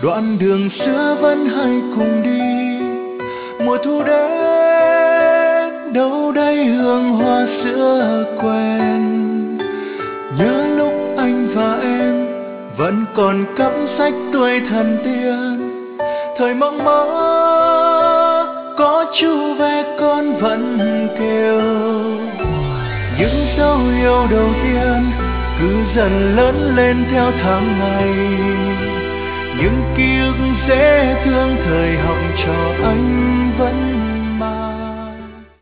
đoạn đường xưa vẫn hay cùng đi. Mùa thu đến đâu đây hương hoa sữa quen, nhớ lúc anh và em vẫn còn cắm sách tuổi thần tiên. Thời mong mơ có chú ve con vẫn kêu, những dấu yêu đầu tiên cứ dần lớn lên theo tháng ngày. Những ký ức dễ thương thời học trò anh vẫn